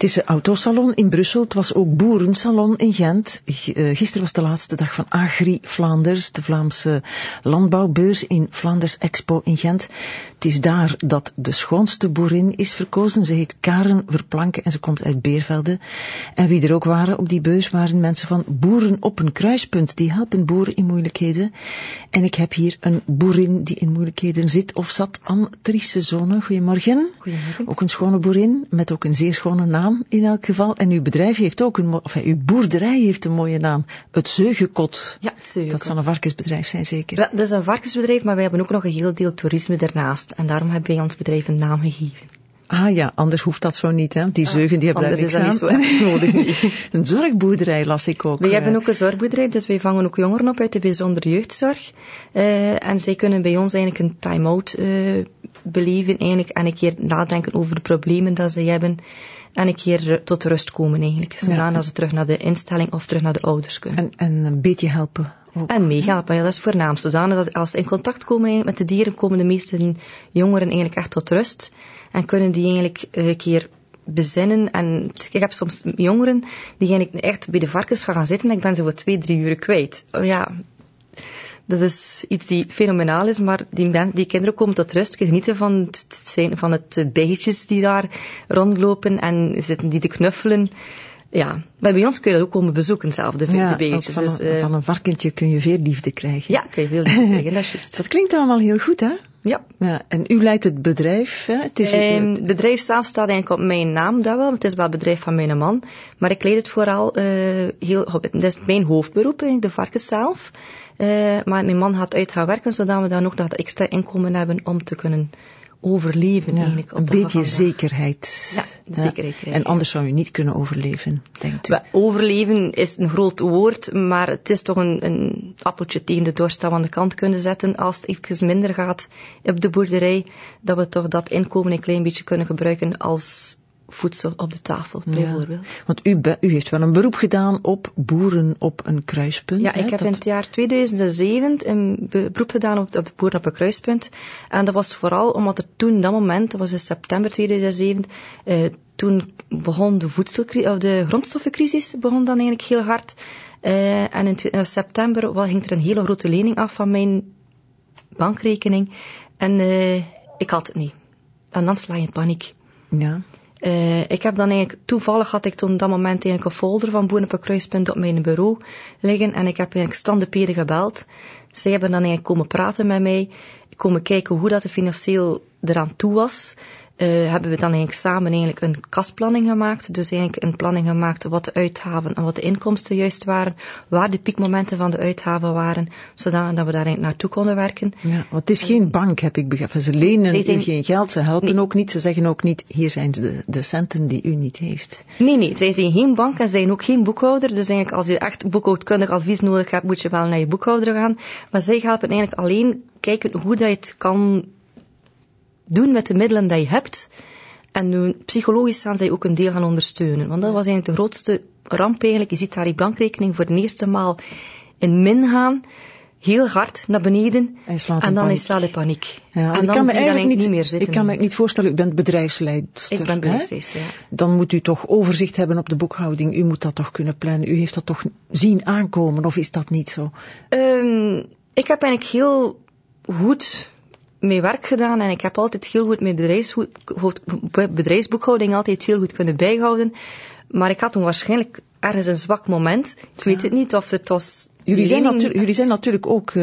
Het is een autosalon in Brussel. Het was ook boerensalon in Gent. Gisteren was de laatste dag van Agri Vlaanders, de Vlaamse landbouwbeurs in Vlaanders Expo in Gent. Het is daar dat de schoonste boerin is verkozen. Ze heet Karen Verplanken en ze komt uit Beervelde. En wie er ook waren op die beurs waren mensen van Boeren op een Kruispunt. Die helpen boeren in moeilijkheden. En ik heb hier een boerin die in moeilijkheden zit of zat. Anne Trissezone. Goedemorgen. Goedemorgen. Ook een schone boerin met ook een zeer schone naam in elk geval. En uw bedrijf heeft ook uw boerderij heeft een mooie naam. Het Zeugekot. Ja, het Zeugekot. Dat zal een varkensbedrijf zijn zeker? Ja, dat is een varkensbedrijf, maar wij hebben ook nog een heel deel toerisme daarnaast. En daarom hebben wij ons bedrijf een naam gegeven. Ah ja, anders hoeft dat zo niet, hè. Die zeugen, die hebben daar niks aan. Een zorgboerderij las ik ook. Wij hebben ook een zorgboerderij, dus wij vangen ook jongeren op uit de bijzondere jeugdzorg. En zij kunnen bij ons eigenlijk een time-out beleven eigenlijk, en een keer nadenken over de problemen dat ze hebben. En een keer tot rust komen eigenlijk. Zodat ze terug naar de instelling of terug naar de ouders kunnen. En een beetje helpen. Ook. En meehelpen, ja, dat is het voornaamste. Zodat als ze in contact komen eigenlijk met de dieren, komen de meeste jongeren eigenlijk echt tot rust. En kunnen die eigenlijk een keer bezinnen. En ik heb soms jongeren die eigenlijk echt bij de varkens gaan zitten en ik ben ze voor 2-3 uur kwijt. Oh ja, dat is iets die fenomenaal is, maar die kinderen komen tot rust, genieten van het bijtjes die daar rondlopen en zitten die te knuffelen. Ja, maar bij ons kun je dat ook komen bezoeken zelf, de beetjes. Van een varkentje kun je veel liefde krijgen. Ja, kun je veel liefde krijgen, dat is juist. Dat klinkt allemaal heel goed, hè? Ja. En u leidt het bedrijf, hè? Het bedrijf zelf staat eigenlijk op mijn naam, dat wel. Het is wel het bedrijf van mijn man. Maar ik leid het vooral dat is mijn hoofdberoep, de varkens zelf. Maar mijn man gaat uit gaan werken, zodat we dan ook nog dat extra inkomen hebben om te kunnen overleven eigenlijk. Een beetje zekerheid. Ja, zekerheid krijgen. En anders zou u niet kunnen overleven, denkt u? Overleven is een groot woord, maar het is toch een appeltje tegen de dorst dat we aan de kant kunnen zetten als het even minder gaat op de boerderij, dat we toch dat inkomen een klein beetje kunnen gebruiken als voedsel op de tafel, bijvoorbeeld. Want u heeft wel een beroep gedaan op boeren op een kruispunt. Ja, ik heb in het jaar 2007 een beroep gedaan op boeren op een kruispunt. En dat was vooral omdat er toen, dat moment, dat was in september 2007, toen begon de grondstoffencrisis begon dan eigenlijk heel hard. En in september ging er een hele grote lening af van mijn bankrekening. En ik had het niet. En dan sla je in paniek. Ja. Ik heb dan eigenlijk, toevallig had ik toen dat moment eigenlijk een folder van Boeren op een Kruispunt op mijn bureau liggen en ik heb eigenlijk Stan de Pere gebeld. Zij hebben dan eigenlijk komen praten met mij, komen kijken hoe dat er financieel eraan toe was. Hebben we dan eigenlijk samen een kasplanning gemaakt. Dus eigenlijk een planning gemaakt wat de uitgaven en wat de inkomsten juist waren. Waar de piekmomenten van de uitgaven waren. Zodat we daar eigenlijk naartoe konden werken. Ja, want het is geen bank, heb ik begrepen. Ze lenen u geen geld, ze helpen ook niet. Ze zeggen ook niet, hier zijn de centen die u niet heeft. Nee, zij zijn geen bank en zij zijn ook geen boekhouder. Dus eigenlijk als je echt boekhoudkundig advies nodig hebt, moet je wel naar je boekhouder gaan. Maar zij helpen eigenlijk alleen kijken hoe dat je het kan doen met de middelen die je hebt. En psychologisch gaan zij ook een deel gaan ondersteunen. Want dat was eigenlijk de grootste ramp eigenlijk. Je ziet daar die bankrekening voor de eerste maal in min gaan. Heel hard naar beneden. En dan is het paniek. Ja, en dan zie je dat niet meer zitten. Ik kan me niet voorstellen, u bent bedrijfsleidster. Ik ben bedrijfsleidster, ja. Dan moet u toch overzicht hebben op de boekhouding. U moet dat toch kunnen plannen. U heeft dat toch zien aankomen, of is dat niet zo? Ik heb eigenlijk heel goed mee werk gedaan en ik heb altijd heel goed met bedrijfsboekhouding altijd heel goed kunnen bijhouden. Maar ik had toen waarschijnlijk ergens een zwak moment. Ik weet het niet of het was... Jullie zijn natuurlijk ook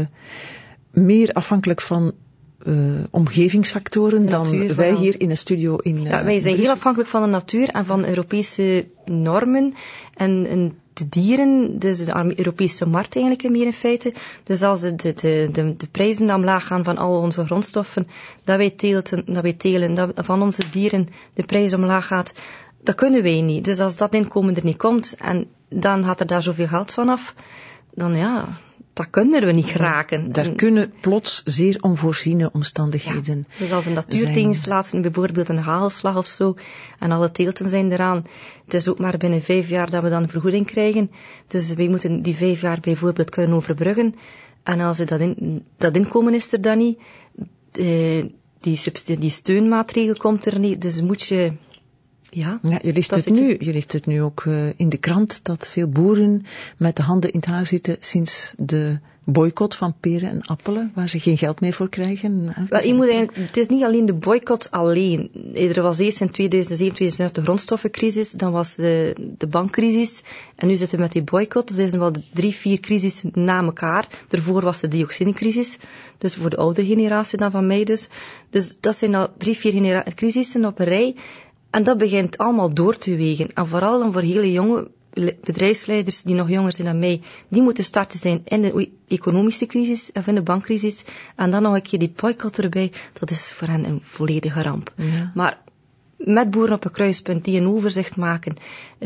meer afhankelijk van omgevingsfactoren dan wij hier in een studio in wij zijn heel afhankelijk van de natuur en van Europese normen en de dieren, dus de Europese markt eigenlijk meer in feite. Dus als de prijzen omlaag gaan van al onze grondstoffen, dat wij telen, dat van onze dieren de prijs omlaag gaat, dat kunnen wij niet. Dus als dat inkomen er niet komt en dan gaat er daar zoveel geld vanaf, dan ja, dat kunnen we niet geraken. Daar kunnen plots zeer onvoorziene omstandigheden dus als een natuurding slaat, bijvoorbeeld een hagelslag of zo, en alle teelten zijn eraan, het is ook maar binnen 5 jaar dat we dan een vergoeding krijgen. Dus wij moeten die 5 jaar bijvoorbeeld kunnen overbruggen. En als dat inkomen is er dan niet, die steunmaatregel komt er niet, dus moet je Ja, je leest het nu ook in de krant dat veel boeren met de handen in het haar zitten sinds de boycott van peren en appelen, waar ze geen geld meer voor krijgen. Wel, het is niet alleen de boycott alleen. Er was eerst in 2007, 2008 de grondstoffencrisis, dan was de bankcrisis en nu zitten we met die boycott. Er zijn wel 3-4 crisissen na elkaar. Daarvoor was de dioxinecrisis, dus voor de oudere generatie dan van mij dus. Dus dat zijn al 3-4 crisissen op een rij. En dat begint allemaal door te wegen. En vooral dan voor hele jonge bedrijfsleiders die nog jonger zijn dan mij, die moeten starten zijn in de economische crisis of in de bankcrisis. En dan nog een keer die boycott erbij. Dat is voor hen een volledige ramp. Ja. Maar met boeren op een kruispunt die een overzicht maken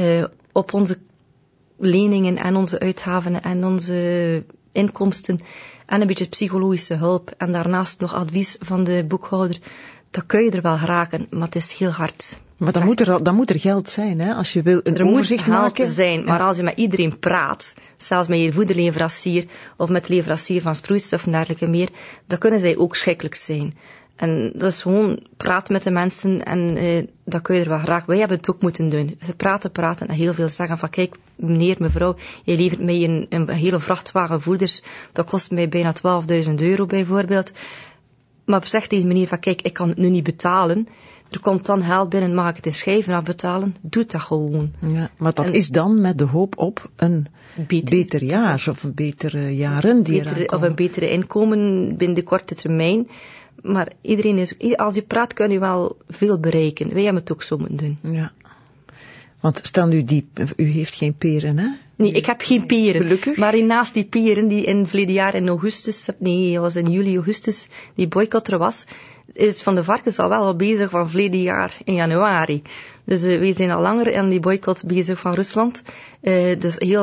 op onze leningen en onze uitgaven en onze inkomsten en een beetje psychologische hulp en daarnaast nog advies van de boekhouder, dan kun je er wel geraken, maar het is heel hard. Maar dan moet er geld zijn, hè? Als je wil een overzicht maken. Er moet geld zijn, maar als je met iedereen praat, zelfs met je voederleverancier of met de leverancier van sproeistof en dergelijke meer, dan kunnen zij ook schrikkelijk zijn. En dat is gewoon praten met de mensen en dat kun je er wel graag. Wij hebben het ook moeten doen. Ze praten en heel veel zeggen van kijk, meneer, mevrouw, je levert mij een hele vrachtwagen voeders, dat kost mij bijna €12.000 bijvoorbeeld. Maar zeg tegen meneer van kijk, ik kan het nu niet betalen. Er komt dan geld binnen, mag ik het in schijven afbetalen? Doe dat gewoon. Ja, maar dat is dan met de hoop op een beter jaar of een betere jaren die eraan komen. Of een betere inkomen binnen de korte termijn. Maar als je praat kun je wel veel bereiken. Wij hebben het ook zo moeten doen. Ja. Want stel nu u heeft geen peren, hè? Nee, ik heb geen peren. Gelukkig. Maar naast die peren die in verleden jaar in was in juli, augustus, die boycott er was, is Van de Varkens al wel al bezig van verleden jaar in januari. Dus wij zijn al langer aan die boycott bezig van Rusland. Dus heel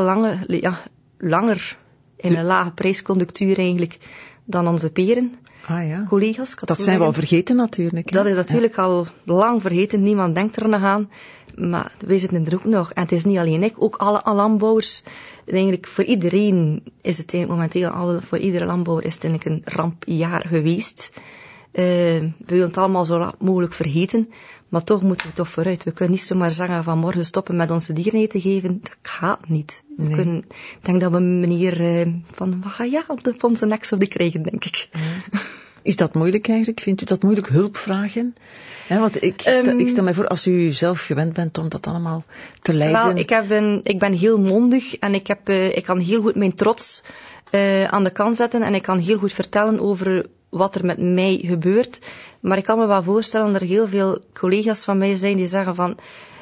langer in een lage prijsconjunctuur eigenlijk dan onze peren. Ah ja. Collega's. Dat zijn we al vergeten natuurlijk. Dat is natuurlijk al lang vergeten. Niemand denkt er nog aan. Maar wij zitten er ook nog. En het is niet alleen ik, ook alle landbouwers. Eigenlijk voor iedereen is het momenteel, voor iedere landbouwer is het eigenlijk een rampjaar geweest. We willen het allemaal zo laat mogelijk vergeten. Maar toch moeten we toch vooruit. We kunnen niet zomaar zeggen van morgen stoppen met onze dieren eten geven. Dat gaat niet. Nee. Ik denk dat we meneer van op onze nek zouden krijgen, denk ik. Ja. Is dat moeilijk eigenlijk? Vindt u dat moeilijk, hulp vragen? Ja, want ik stel mij voor, als u zelf gewend bent om dat allemaal te leiden. Wel, ik ben heel mondig en ik kan heel goed mijn trots aan de kant zetten en ik kan heel goed vertellen over wat er met mij gebeurt. Maar ik kan me wel voorstellen dat er heel veel collega's van mij zijn die zeggen van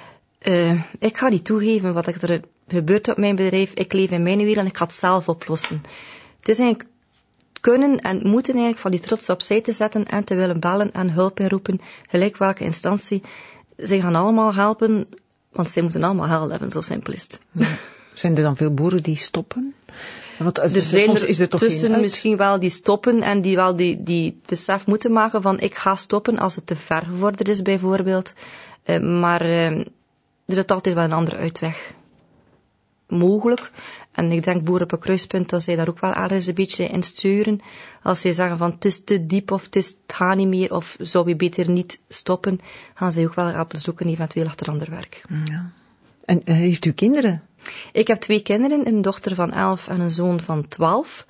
ik ga niet toegeven wat er gebeurt op mijn bedrijf. Ik leef in mijn wereld en ik ga het zelf oplossen. Het is eigenlijk kunnen en moeten eigenlijk van die trots opzij te zetten en te willen bellen en hulp inroepen, gelijk welke instantie. Zij gaan allemaal helpen, want zij moeten allemaal geld hebben, zo simpel is het. Ja. Zijn er dan veel boeren die stoppen? Want er zijn er toch tussen misschien wel die stoppen en die wel die besef moeten maken van ik ga stoppen als het te ver gevorderd is bijvoorbeeld. Maar er zit altijd wel een andere uitweg mogelijk. En ik denk boeren op een kruispunt dat zij daar ook wel ergens een beetje in sturen. Als zij zeggen van het is te diep of het gaat niet meer of zou je beter niet stoppen, gaan zij ook wel helpen zoeken eventueel achter ander werk. Ja. En heeft u kinderen? Ik heb 2 kinderen, een dochter van 11 en een zoon van 12.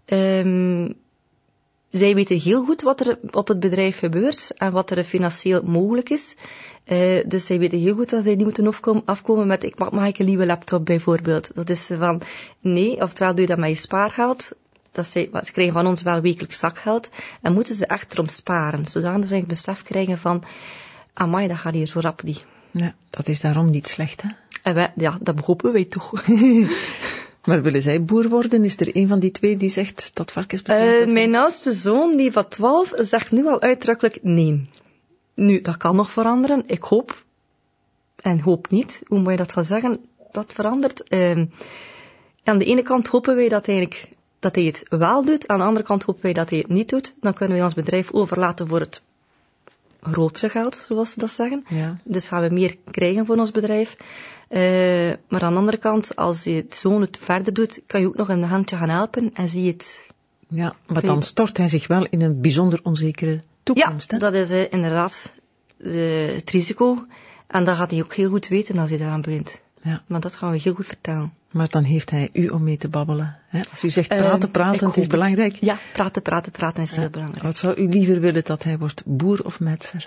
Zij weten heel goed wat er op het bedrijf gebeurt en wat er financieel mogelijk is. Dus zij weten heel goed dat zij niet moeten afkomen met mag ik een nieuwe laptop bijvoorbeeld. Dat is van nee, oftewel doe je dat met je spaargeld. Ze krijgen van ons wel wekelijks zakgeld en moeten ze echt erom sparen. Zodat ze een besef krijgen van amai, dat gaat hier zo rap niet. Ja, dat is daarom niet slecht, hè? En dat hopen wij toch. Maar willen zij boer worden? Is er een van die 2 die zegt dat varkensbedrijf? Mijn oudste zoon, die van 12, zegt nu al uitdrukkelijk nee. Nu, dat kan nog veranderen. Ik hoop. En hoop niet. Hoe moet je dat gaan zeggen? Dat verandert. Aan de ene kant hopen wij dat hij het wel doet. Aan de andere kant hopen wij dat hij het niet doet. Dan kunnen wij ons bedrijf overlaten voor het grotere geld, zoals ze dat zeggen. Ja. Dus gaan we meer krijgen voor ons bedrijf. Maar aan de andere kant, als je het zoon het verder doet, kan je ook nog een handje gaan helpen en zie je het. Ja, maar dan stort hij zich wel in een bijzonder onzekere toekomst. Ja, hè? Dat is inderdaad het risico. En dat gaat hij ook heel goed weten als hij daaraan begint. Ja. Maar dat gaan we heel goed vertellen. Maar dan heeft hij u om mee te babbelen. Hè? Als u zegt praten, het is belangrijk. Ja, praten is heel belangrijk. Wat zou u liever willen, dat hij wordt boer of metser?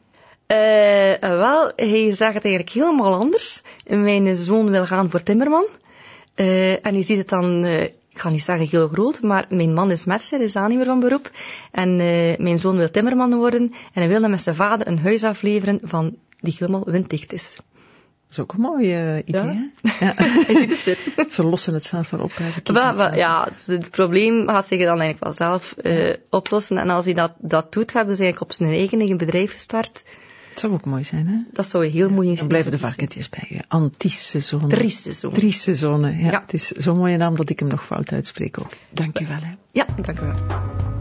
Wel, hij zegt het eigenlijk helemaal anders. Mijn zoon wil gaan voor timmerman. En je ziet het dan, ik ga niet zeggen heel groot, maar mijn man is metser, is aannemer van beroep. En mijn zoon wil timmerman worden. En hij wil dan met zijn vader een huis afleveren die helemaal winddicht is. Dat is ook een mooi idee, ja. Hè? Ja. Hij ziet het zitten. Ze lossen het zelf wel op. Ja, het probleem gaat zich dan eigenlijk wel zelf oplossen. En als hij dat doet, hebben ze eigenlijk op zijn eigen bedrijf gestart. Het zou ook mooi zijn, hè? Dat zou heel mooi zijn. Dan blijven de varkentjes bij u. Antiseizoenen. Drieseizoenen. Ja. Het is zo'n mooie naam dat ik hem nog fout uitspreek ook. Dank u wel, hè? Ja, dank u wel.